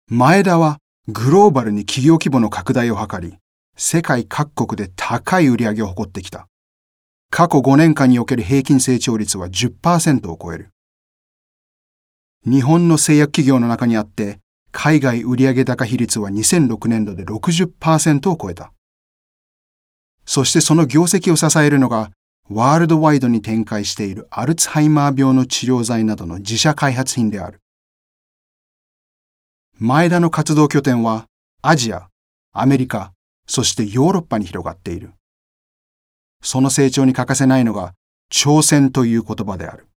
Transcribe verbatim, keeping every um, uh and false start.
前田はグローバルに企業規模の拡大を図り、世界各国で高い売り上げを誇ってきた。過去ごねんかんにおける平均成長率は じゅっパーセント を超える。日本の製薬企業の中にあって、海外売上高比率はにせんろくねんどで ろくじゅっパーセント を超えた。そしてその業績を支えるのが、ワールドワイドに展開しているアルツハイマー病の治療剤などの自社開発品である。前田の活動拠点はアジア、アメリカ、そしてヨーロッパに広がっている。その成長に欠かせないのが挑戦という言葉である。